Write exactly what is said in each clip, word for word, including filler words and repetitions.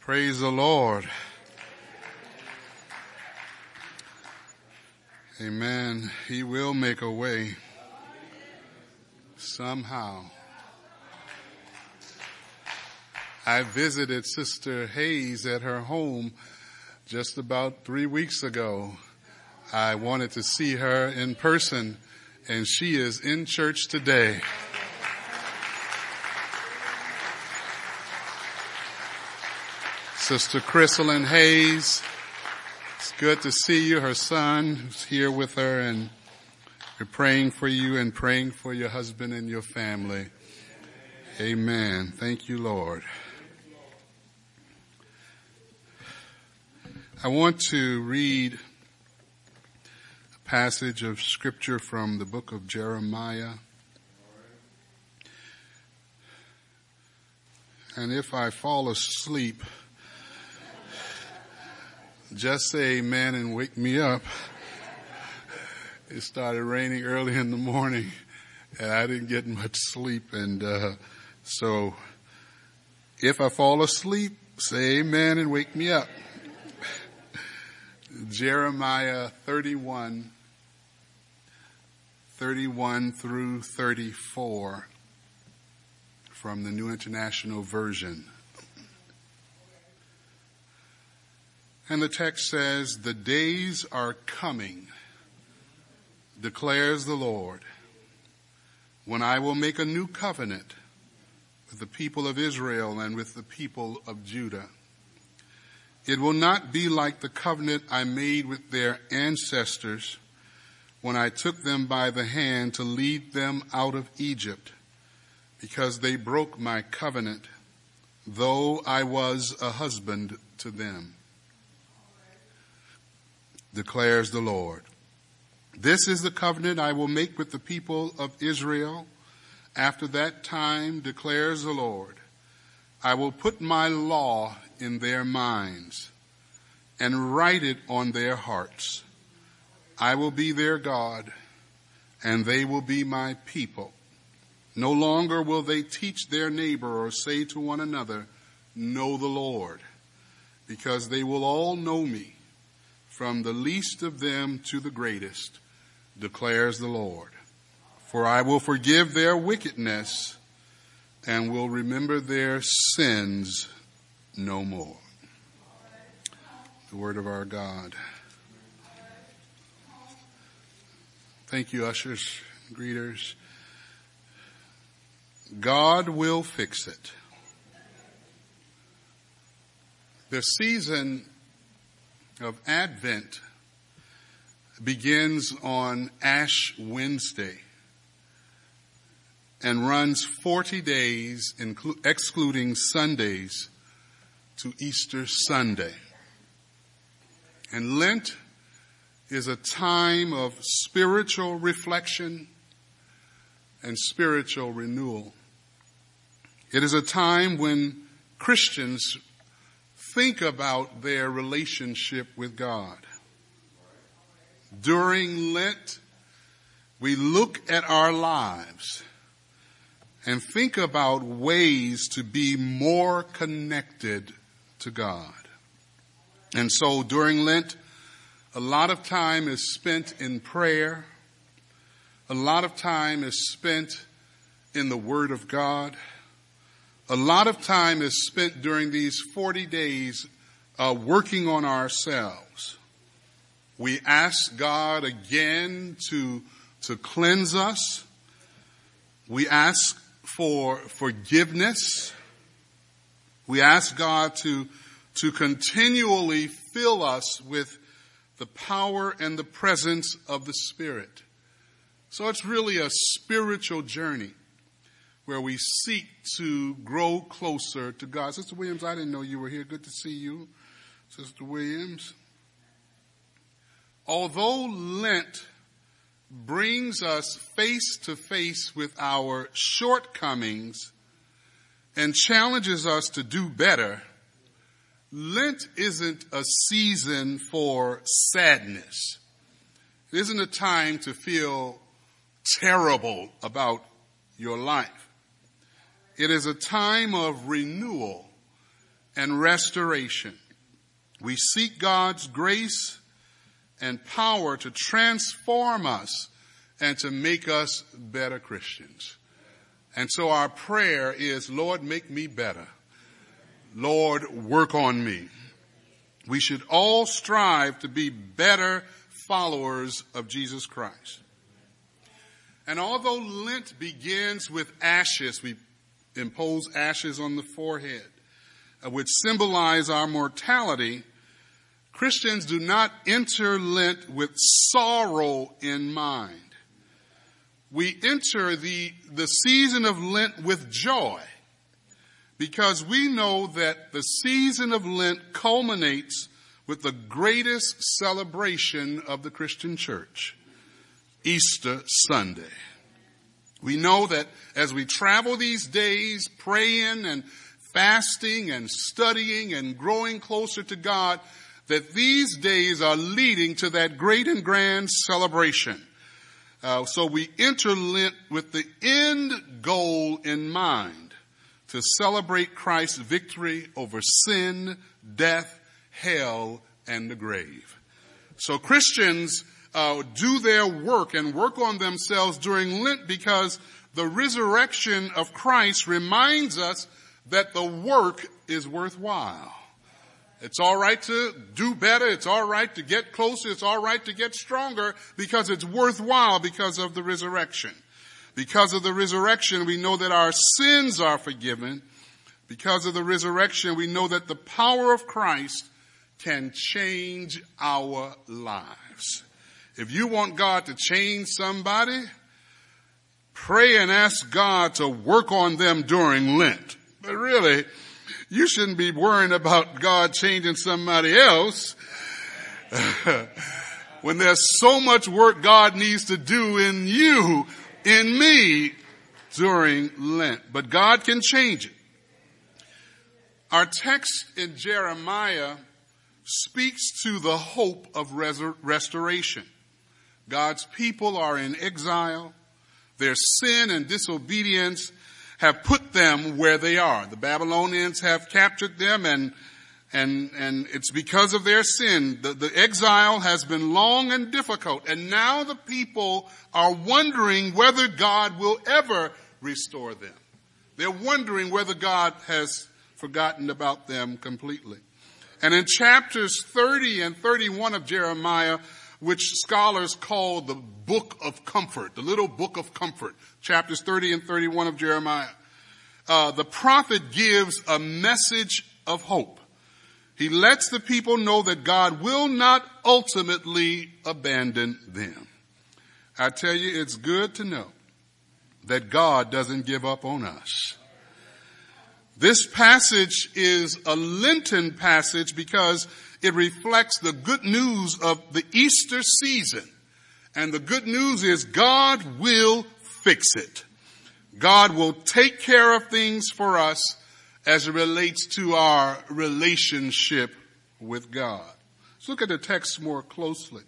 Praise the Lord. Amen. He will make a way somehow. I visited Sister Hayes at her home just about three weeks ago. I wanted to see her in person, and she is in church today. Sister Chrysalyn Hayes, it's good to see you. Her son is here with her, and we're praying for you and praying for your husband and your family. Amen. Thank you, Lord. I want to read a passage of scripture from the book of Jeremiah. And if I fall asleep, just say amen and wake me up. It started raining early in the morning, and I didn't get much sleep. And uh, so if I fall asleep, say amen and wake me up. Jeremiah thirty-one, thirty-one through thirty-four from the New International Version. And the text says, "The days are coming, declares the Lord, when I will make a new covenant with the people of Israel and with the people of Judah. It will not be like the covenant I made with their ancestors when I took them by the hand to lead them out of Egypt, because they broke my covenant, though I was a husband to them, declares the Lord. This is the covenant I will make with the people of Israel. After that time, declares the Lord, I will put my law in their minds and write it on their hearts. I will be their God, and they will be my people. No longer will they teach their neighbor or say to one another, know the Lord, because they will all know me, from the least of them to the greatest, declares the Lord. For I will forgive their wickedness and will remember their sins no more." The word of our God. Thank you, ushers, greeters. God will fix it. The season of Advent begins on Ash Wednesday and runs forty days, inclu- excluding Sundays, to Easter Sunday. And Lent is a time of spiritual reflection and spiritual renewal. It is a time when Christians think about their relationship with God. During Lent, we look at our lives and think about ways to be more connected to God. And so during Lent, a lot of time is spent in prayer. A lot of time is spent in the Word of God. A lot of time is spent during these forty days uh, working on ourselves. We ask God again to, to cleanse us. We ask for forgiveness. We ask God to, to continually fill us with the power and the presence of the Spirit. So it's really a spiritual journey where we seek to grow closer to God. Sister Williams, I didn't know you were here. Good to see you, Sister Williams. Although Lent brings us face to face with our shortcomings and challenges us to do better, Lent isn't a season for sadness. It isn't a time to feel terrible about your life. It is a time of renewal and restoration. We seek God's grace and power to transform us and to make us better Christians. And so our prayer is, Lord, make me better. Lord, work on me. We should all strive to be better followers of Jesus Christ. And although Lent begins with ashes, we impose ashes on the forehead, uh, which symbolize our mortality, Christians do not enter Lent with sorrow in mind. We enter the, the season of Lent with joy, because we know that the season of Lent culminates with the greatest celebration of the Christian church, Easter Sunday. We know that as we travel these days, praying and fasting and studying and growing closer to God, that these days are leading to that great and grand celebration. Uh, so we enter Lent with the end goal in mind, to celebrate Christ's victory over sin, death, hell, and the grave. So Christians uh, do their work and work on themselves during Lent because the resurrection of Christ reminds us that the work is worthwhile. It's all right to do better. It's all right to get closer. It's all right to get stronger because it's worthwhile because of the resurrection. Because of the resurrection, we know that our sins are forgiven. Because of the resurrection, we know that the power of Christ can change our lives. If you want God to change somebody, pray and ask God to work on them during Lent. But really, you shouldn't be worrying about God changing somebody else when there's so much work God needs to do in you, in me, during Lent. But God can change it. Our text in Jeremiah speaks to the hope of resur- restoration. God's people are in exile. Their sin and disobedience have put them where they are. The Babylonians have captured them, and and and it's because of their sin. The, the exile has been long and difficult, and now the people are wondering whether God will ever restore them. They're wondering whether God has forgotten about them completely. And in chapters thirty and thirty-one of Jeremiah, which scholars call the book of comfort, the little book of comfort, chapters thirty and thirty-one of Jeremiah, uh, the prophet gives a message of hope. He lets the people know that God will not ultimately abandon them. I tell you, it's good to know that God doesn't give up on us. This passage is a Lenten passage because it reflects the good news of the Easter season. And the good news is God will fix it. God will take care of things for us as it relates to our relationship with God. Let's look at the text more closely.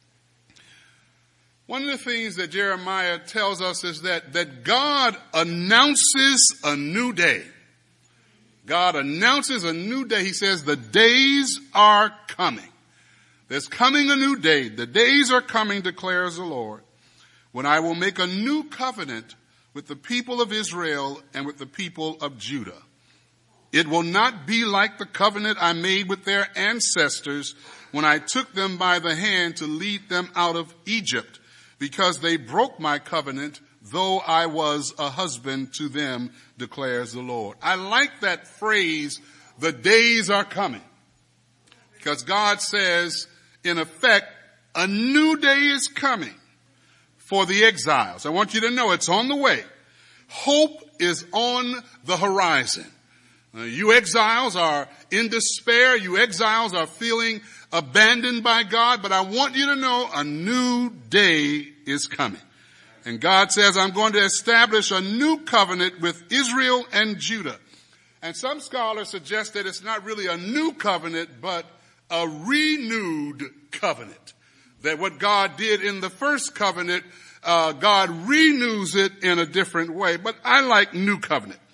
One of the things that Jeremiah tells us is that, that God announces a new day. God announces a new day. He says the days are coming. There's coming a new day. The days are coming, declares the Lord, when I will make a new covenant with the people of Israel and with the people of Judah. It will not be like the covenant I made with their ancestors when I took them by the hand to lead them out of Egypt, because they broke my covenant, though I was a husband to them, declares the Lord. I like that phrase, the days are coming. Because God says, in effect, a new day is coming for the exiles. I want you to know it's on the way. Hope is on the horizon. Uh, you exiles are in despair. You exiles are feeling abandoned by God. But I want you to know a new day is coming. And God says, I'm going to establish a new covenant with Israel and Judah. And some scholars suggest that it's not really a new covenant, but a renewed covenant. That what God did in the first covenant, uh, God renews it in a different way. But I like new covenant.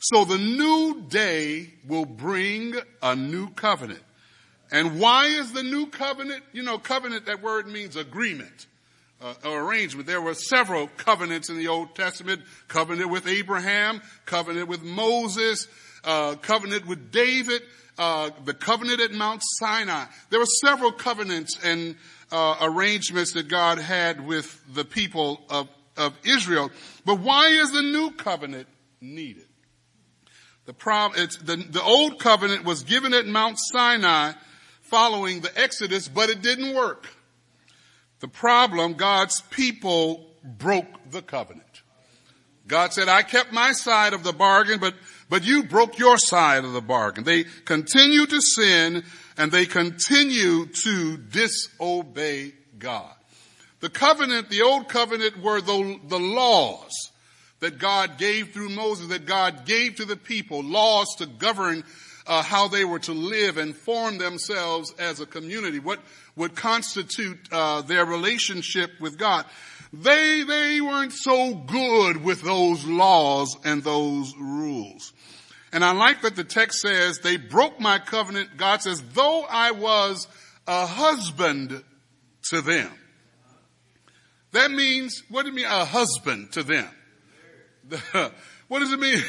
So the new day will bring a new covenant. And why is the new covenant? You know, covenant, that word means agreement, uh, or arrangement. There were several covenants in the Old Testament. Covenant with Abraham, covenant with Moses, uh, covenant with David, uh, the covenant at Mount Sinai. There were several covenants and uh, arrangements that God had with the people of, of Israel. But why is the new covenant needed? The problem, it's the, the old covenant was given at Mount Sinai following the Exodus, but it didn't work. The problem, God's people broke the covenant. God said, I kept my side of the bargain, but, but you broke your side of the bargain. They continue to sin and they continue to disobey God. The covenant, the old covenant, were the, the laws that God gave through Moses, that God gave to the people, laws to govern Uh, how they were to live and form themselves as a community, what would constitute uh, their relationship with God. They, they weren't so good with those laws and those rules. And I like that the text says, they broke my covenant. God says, though I was a husband to them. That means, what do you mean a husband to them? What does it mean?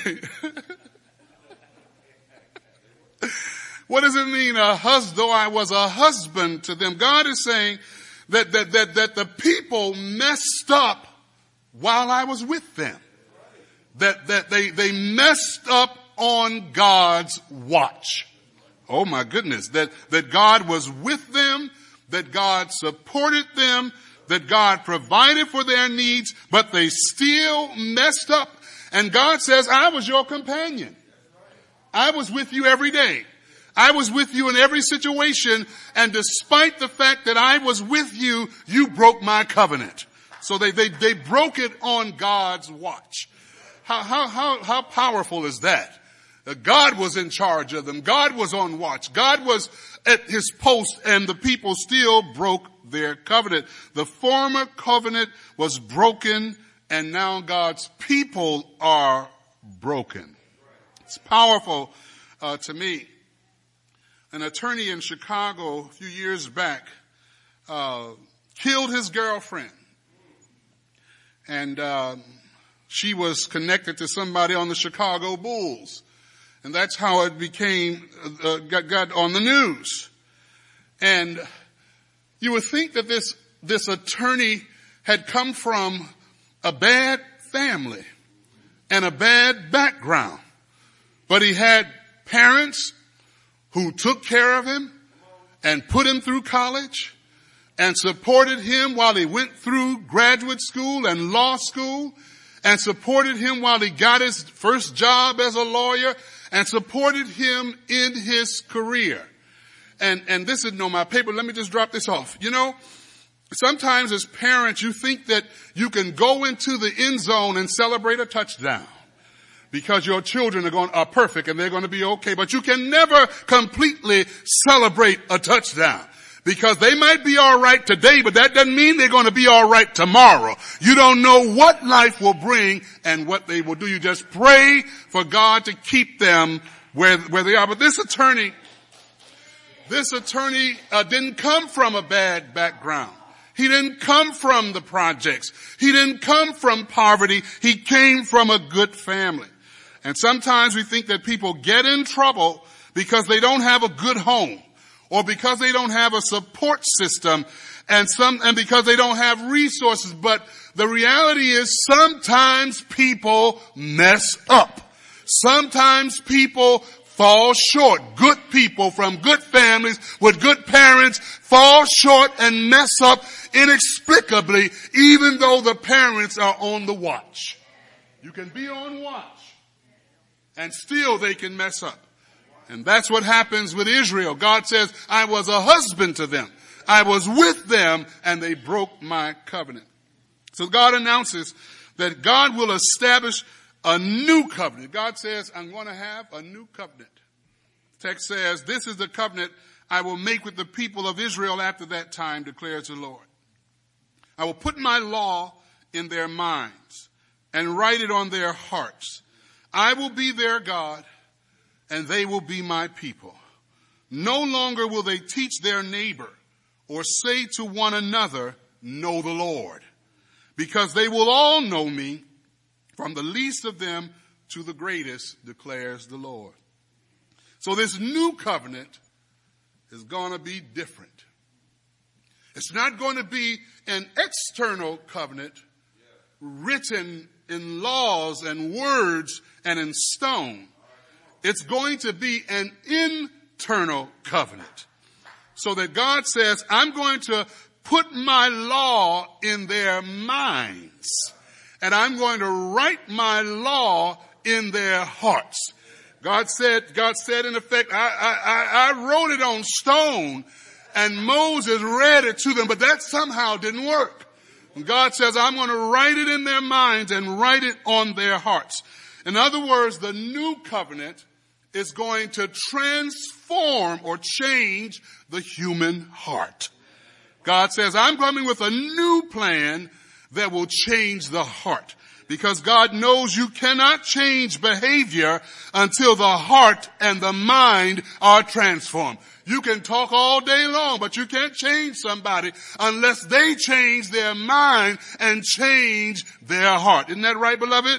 What does it mean, a hus, though I was a husband to them? God is saying that, that, that, that the people messed up while I was with them. That, that they, they messed up on God's watch. Oh my goodness. That, that God was with them, that God supported them, that God provided for their needs, but they still messed up. And God says, I was your companion. I was with you every day. I was with you in every situation. And despite the fact that I was with you, you broke my covenant. So they, they, they broke it on God's watch. How, how, how, how powerful is that? Uh, God was in charge of them. God was on watch. God was at his post and the people still broke their covenant. The former covenant was broken and now God's people are broken. It's powerful uh, to me. An attorney in Chicago a few years back uh, killed his girlfriend. And uh, she was connected to somebody on the Chicago Bulls. And that's how it became, uh, got, got on the news. And you would think that this, this attorney had come from a bad family and a bad background. But he had parents who took care of him and put him through college and supported him while he went through graduate school and law school and supported him while he got his first job as a lawyer and supported him in his career. And, and this is no my paper. Let me just drop this off. You know, sometimes as parents, you think that you can go into the end zone and celebrate a touchdown, because your children are going, are perfect and they're going to be okay. But you can never completely celebrate a touchdown, because they might be all right today, but that doesn't mean they're going to be all right tomorrow. You don't know what life will bring and what they will do. You just pray for God to keep them where, where they are. But this attorney, this attorney uh, didn't come from a bad background. He didn't come from the projects. He didn't come from poverty. He came from a good family. And sometimes we think that people get in trouble because they don't have a good home, or because they don't have a support system, and some, and because they don't have resources. But the reality is sometimes people mess up. Sometimes people fall short. Good people from good families with good parents fall short and mess up inexplicably, even though the parents are on the watch. You can be on watch and still they can mess up. And that's what happens with Israel. God says, I was a husband to them. I was with them and they broke my covenant. So God announces that God will establish a new covenant. God says, I'm going to have a new covenant. The text says, this is the covenant I will make with the people of Israel after that time, declares the Lord. I will put my law in their minds and write it on their hearts. I will be their God, and they will be my people. No longer will they teach their neighbor or say to one another, know the Lord, because they will all know me, from the least of them to the greatest, declares the Lord. So this new covenant is going to be different. It's not going to be an external covenant written in laws and words and in stone. It's going to be an internal covenant. So that God says, I'm going to put my law in their minds, and I'm going to write my law in their hearts. God said, God said in effect, I, I, I wrote it on stone, and Moses read it to them, but that somehow didn't work. And God says, I'm going to write it in their minds and write it on their hearts. In other words, the new covenant is going to transform or change the human heart. God says, I'm coming with a new plan that will change the heart. Because God knows you cannot change behavior until the heart and the mind are transformed. You can talk all day long, but you can't change somebody unless they change their mind and change their heart. Isn't that right, beloved?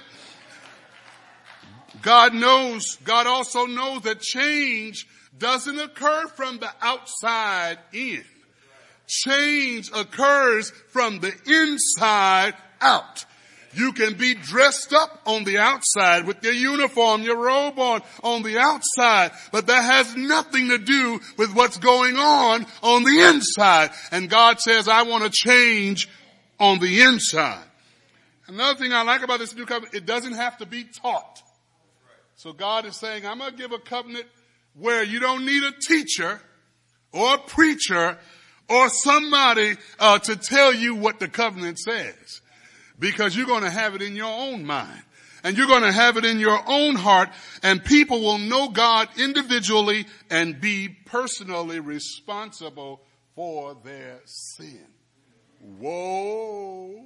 God knows, God also knows that change doesn't occur from the outside in. Change occurs from the inside out. You can be dressed up on the outside with your uniform, your robe on, on the outside, but that has nothing to do with what's going on on the inside. And God says, I want to change on the inside. Another thing I like about this new covenant, it doesn't have to be taught. So God is saying, I'm going to give a covenant where you don't need a teacher or a preacher or somebody uh, to tell you what the covenant says. Because you're going to have it in your own mind. And you're going to have it in your own heart. And people will know God individually and be personally responsible for their sin. Whoa.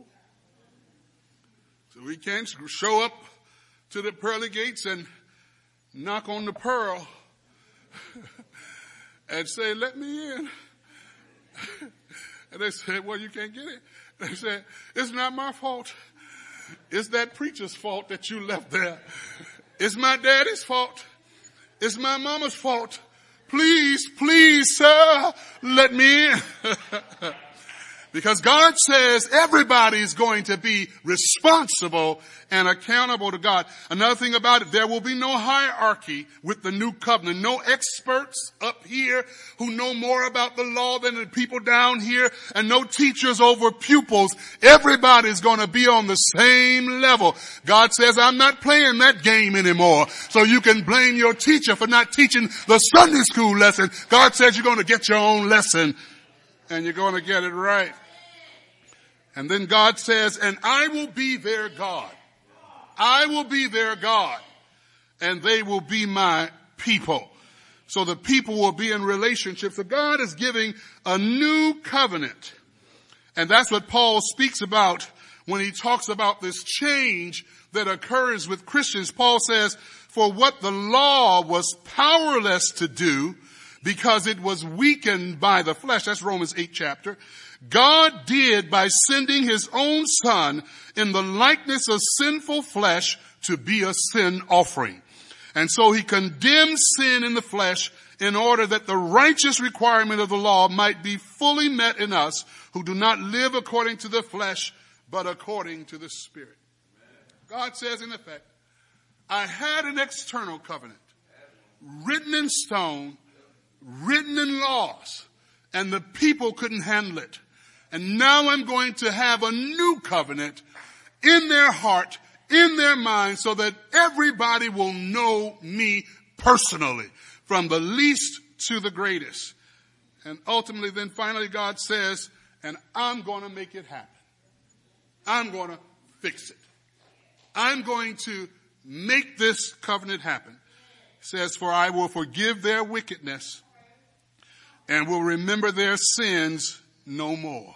So we can't show up to the pearly gates and knock on the pearl and say, let me in. And they said, well, you can't get it. They said, it's not my fault. It's that preacher's fault that you left there. It's my daddy's fault. It's my mama's fault. Please, please, sir, let me in. Because God says everybody is going to be responsible and accountable to God. Another thing about it, there will be no hierarchy with the new covenant. No experts up here who know more about the law than the people down here, and no teachers over pupils. Everybody's going to be on the same level. God says, I'm not playing that game anymore. So you can blame your teacher for not teaching the Sunday school lesson. God says you're going to get your own lesson, and you're going to get it right. And then God says, and I will be their God. I will be their God, and they will be my people. So the people will be in relationship. So God is giving a new covenant. And that's what Paul speaks about when he talks about this change that occurs with Christians. Paul says, for what the law was powerless to do, because it was weakened by the flesh. That's Romans eight chapter. God did by sending his own son in the likeness of sinful flesh to be a sin offering. And so he condemned sin in the flesh in order that the righteous requirement of the law might be fully met in us who do not live according to the flesh, but according to the Spirit. God says in effect, I had an external covenant written in stone, written in laws, and the people couldn't handle it. And now I'm going to have a new covenant in their heart, in their mind, so that everybody will know me personally, from the least to the greatest. And ultimately, then finally, God says, and I'm going to make it happen. I'm going to fix it. I'm going to make this covenant happen. It says, for I will forgive their wickedness and will remember their sins no more.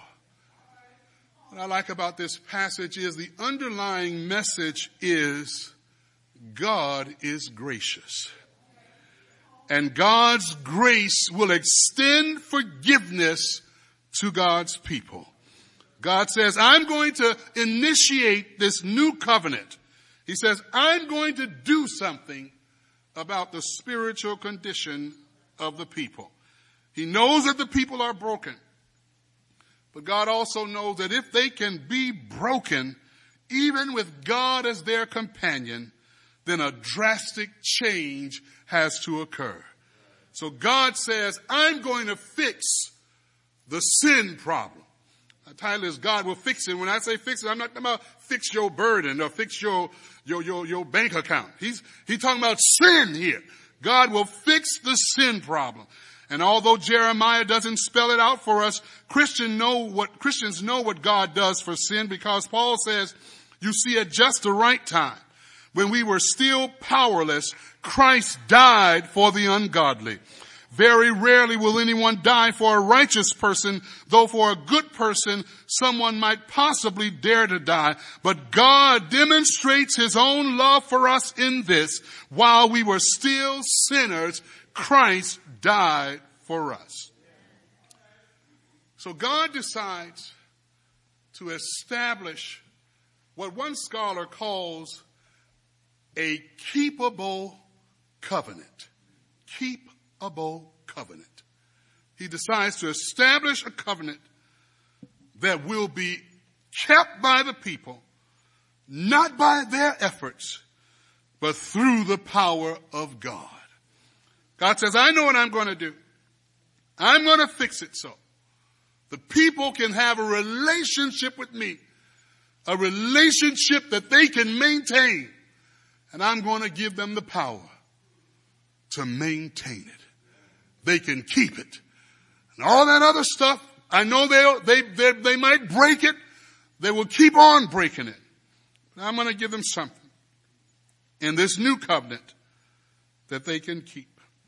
What I like about this passage is the underlying message is God is gracious. And God's grace will extend forgiveness to God's people. God says, I'm going to initiate this new covenant. He says, I'm going to do something about the spiritual condition of the people. He knows that the people are broken. But God also knows that if they can be broken, even with God as their companion, then a drastic change has to occur. So God says, I'm going to fix the sin problem. The title is God Will Fix It. When I say fix it, I'm not talking about fix your burden or fix your, your, your, your bank account. He's, he's talking about sin here. God will fix the sin problem. And although Jeremiah doesn't spell it out for us, Christians know what, Christians know what God does for sin, because Paul says, you see, at just the right time, when we were still powerless, Christ died for the ungodly. Very rarely will anyone die for a righteous person, though for a good person, someone might possibly dare to die. But God demonstrates his own love for us in this: while we were still sinners, Christ died for us. So God decides to establish what one scholar calls a keepable covenant. Keepable covenant. He decides to establish a covenant that will be kept by the people, not by their efforts, but through the power of God. God says, I know what I'm going to do. I'm going to fix it so the people can have a relationship with me, a relationship that they can maintain. And I'm going to give them the power to maintain it. They can keep it. And all that other stuff, I know they, they, they, they might break it. They will keep on breaking it. But I'm going to give them something in this new covenant that they can keep.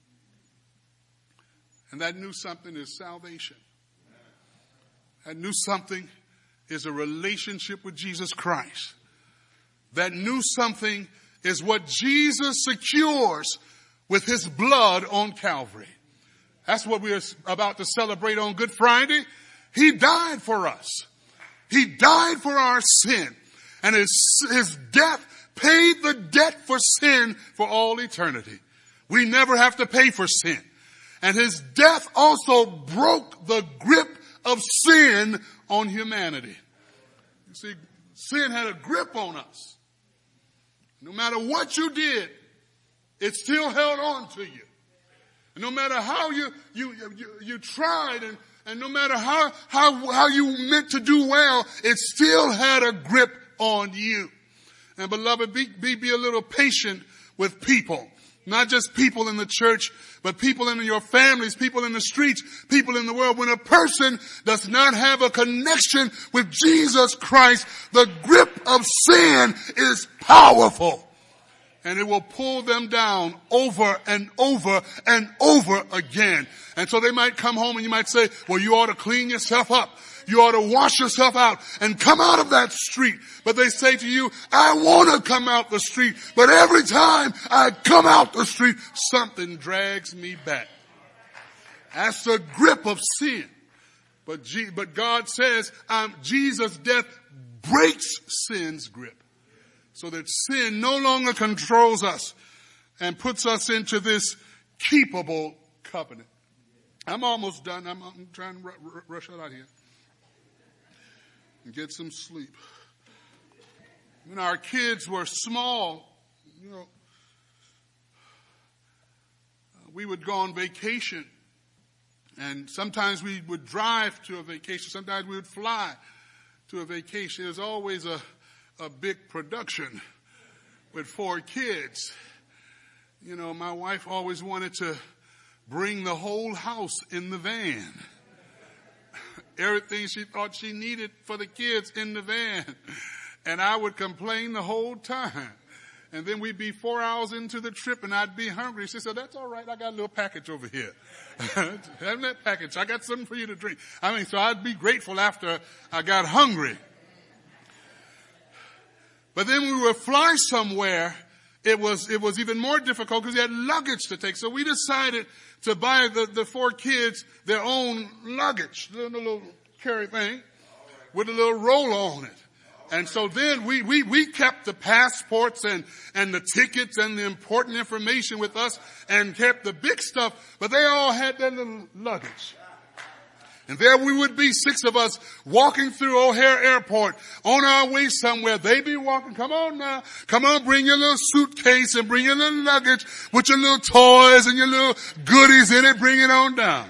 And that new something is salvation. That new something is a relationship with Jesus Christ. That new something is what Jesus secures with his blood on Calvary. That's what we are about to celebrate on Good Friday. He died for us. He died for our sin. And his, his death paid the debt for sin for all eternity. We never have to pay for sin. And his death also broke the grip of sin on humanity. You see, sin had a grip on us. No matter what you did, it still held on to you. And no matter how you, you, you, you tried, and, and no matter how, how, how you meant to do well, it still had a grip on you. And beloved, be, be, be a little patient with people. Not just people in the church, but people in your families, people in the streets, people in the world. When a person does not have a connection with Jesus Christ, the grip of sin is powerful. And it will pull them down over and over and over again. And so they might come home and you might say, well, you ought to clean yourself up. You ought to wash yourself out and come out of that street. But they say to you, I want to come out the street, but every time I come out the street, something drags me back. That's the grip of sin. But, G- but God says, um, Jesus' death breaks sin's grip, so that sin no longer controls us and puts us into this keepable covenant. I'm almost done. I'm, I'm trying to r- r- rush out here and get some sleep. When our kids were small, you know, we would go on vacation, and sometimes we would drive to a vacation. Sometimes we would fly to a vacation. It was always a, a big production with four kids. You know, my wife always wanted to bring the whole house in the van. Everything she thought she needed for the kids in the van. And I would complain the whole time. And then we'd be four hours into the trip and I'd be hungry. She said, that's all right. I got a little package over here. Have that package. I got something for you to drink. I mean, so I'd be grateful after I got hungry. But then we would fly somewhere it was, it was even more difficult because he had luggage to take. So we decided to buy the, the four kids their own luggage, the little carry thing with a little roller on it. And so then we, we, we kept the passports and, and the tickets and the important information with us and kept the big stuff, but they all had their little luggage. And there we would be, six of us, walking through O'Hare Airport on our way somewhere. They'd be walking, come on now, come on, bring your little suitcase and bring your little luggage with your little toys and your little goodies in it, bring it on down.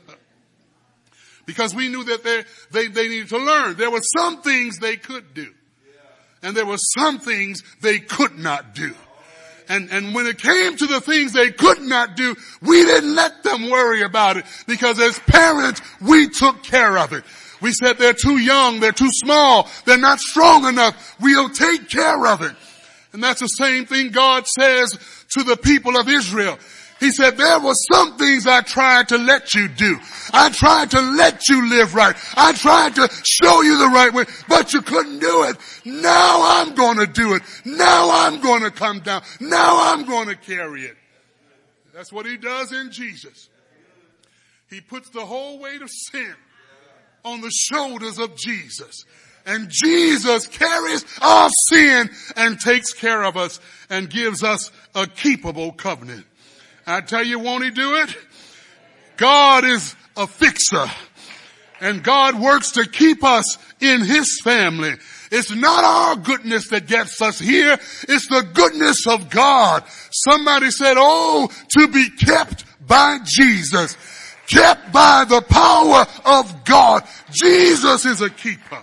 Because we knew that they, they, they needed to learn. There were some things they could do. And there were some things they could not do. And, and when it came to the things they could not do, we didn't let them worry about it. Because as parents, we took care of it. We said they're too young, they're too small, they're not strong enough. We'll take care of it. And that's the same thing God says to the people of Israel. He said, there were some things I tried to let you do. I tried to let you live right. I tried to show you the right way, but you couldn't do it. Now I'm going to do it. Now I'm going to come down. Now I'm going to carry it. That's what he does in Jesus. He puts the whole weight of sin on the shoulders of Jesus. And Jesus carries our sin and takes care of us and gives us a keepable covenant. I tell you, won't he do it? God is a fixer. And God works to keep us in his family. It's not our goodness that gets us here. It's the goodness of God. Somebody said, oh, to be kept by Jesus. Kept by the power of God. Jesus is a keeper.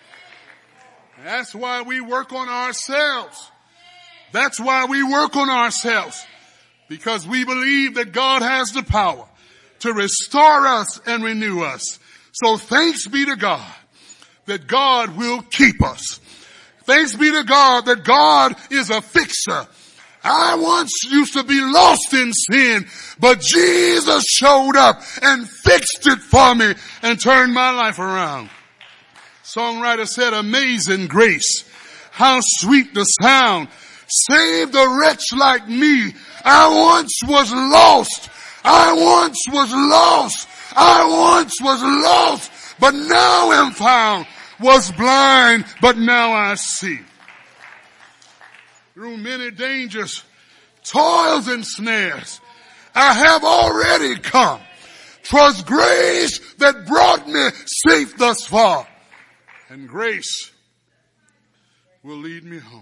That's why we work on ourselves. That's why we work on ourselves. Because we believe that God has the power to restore us and renew us. So thanks be to God that God will keep us. Thanks be to God that God is a fixer. I once used to be lost in sin, but Jesus showed up and fixed it for me and turned my life around. Songwriter said, amazing grace, how sweet the sound, saved a wretch like me. I once was lost. I once was lost. I once was lost, but now am found. Was blind, but now I see. Through many dangers, toils and snares, I have already come. 'Twas grace that brought me safe thus far. And grace will lead me home.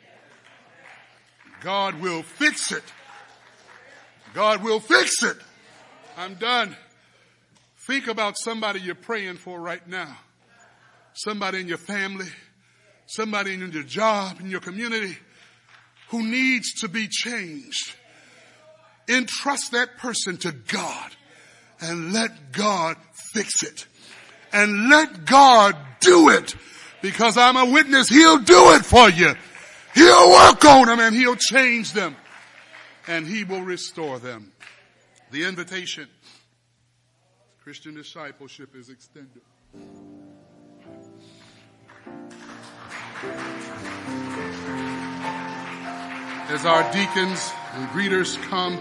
God will fix it. God will fix it. I'm done. Think about somebody you're praying for right now. Somebody in your family, somebody in your job, in your community who needs to be changed. Entrust that person to God and let God fix it. And let God do it, because I'm a witness. He'll do it for you. He'll work on them and he'll change them and he will restore them. The invitation, Christian discipleship, is extended. As our deacons and greeters come,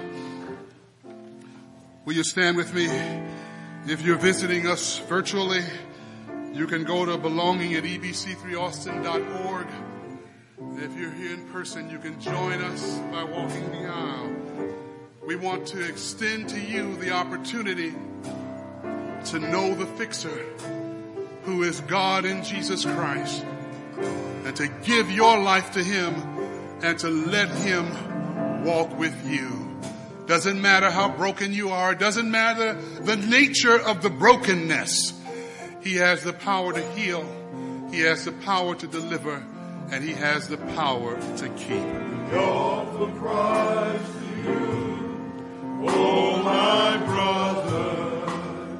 will you stand with me? If you're visiting us virtually, you can go to belonging at e b c three austin dot org. If you're here in person, you can join us by walking the aisle. We want to extend to you the opportunity to know the fixer, who is God in Jesus Christ, and to give your life to him and to let him walk with you. Doesn't matter how broken you are. Doesn't matter the nature of the brokenness. He has the power to heal. He has the power to deliver. And he has the power to keep. We offer Christ to you, oh my brother.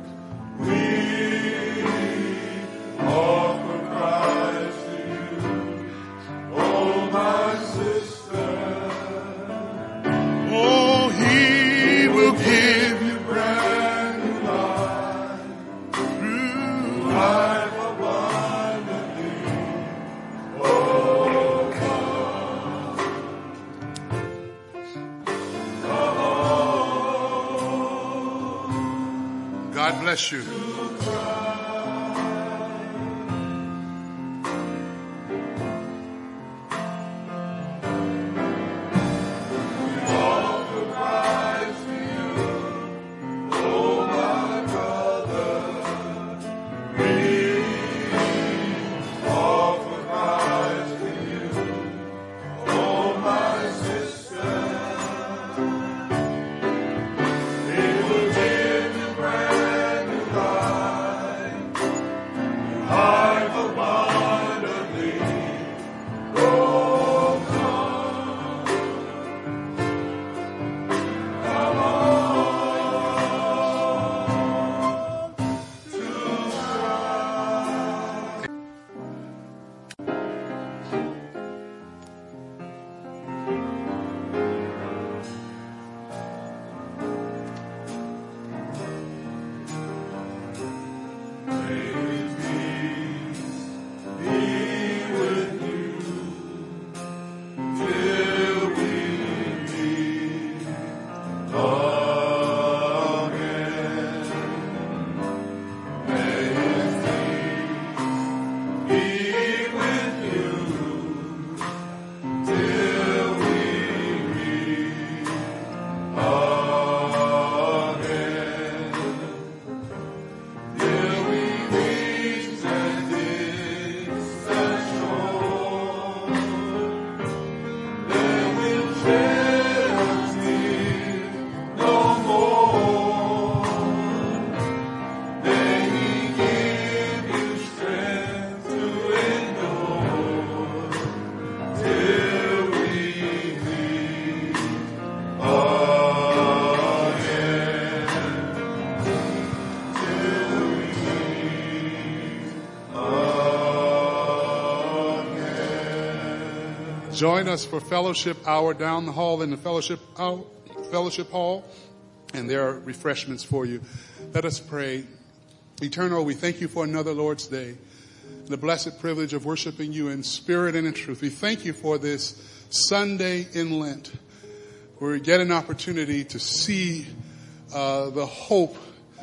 We offer Christ to you, oh my sister. Oh, he will give you brand new life, through life abundantly. Oh, God bless you. Join us for fellowship hour down the hall in the fellowship hour, fellowship hall, and there are refreshments for you. Let us pray. Eternal, we thank you for another Lord's Day, the blessed privilege of worshiping you in spirit and in truth. We thank you for this Sunday in Lent, where we get an opportunity to see uh, the hope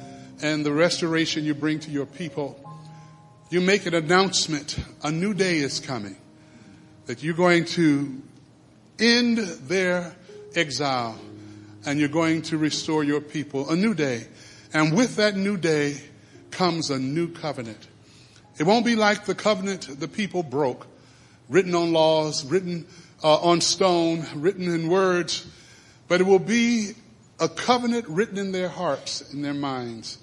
and the restoration you bring to your people. You make an announcement. A new day is coming. That you're going to end their exile and you're going to restore your people. A new day. And with that new day comes a new covenant. It won't be like the covenant the people broke. Written on laws, written uh, on stone, written in words. But it will be a covenant written in their hearts, in their minds.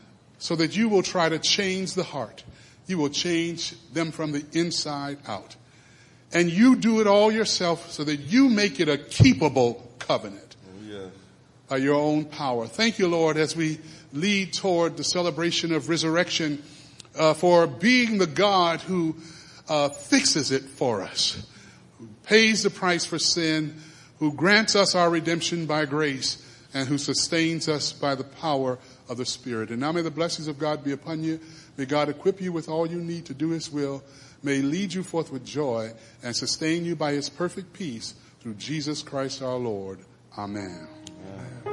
So that you will try to change the heart. You will change them from the inside out. And you do it all yourself so that you make it a keepable covenant. Oh, yes. By your own power. Thank you, Lord, as we lead toward the celebration of resurrection, uh, for being the God who uh, fixes it for us, who pays the price for sin, who grants us our redemption by grace, and who sustains us by the power of the Spirit. And now may the blessings of God be upon you. May God equip you with all you need to do His will. May lead you forth with joy and sustain you by His perfect peace through Jesus Christ our Lord. Amen. Amen.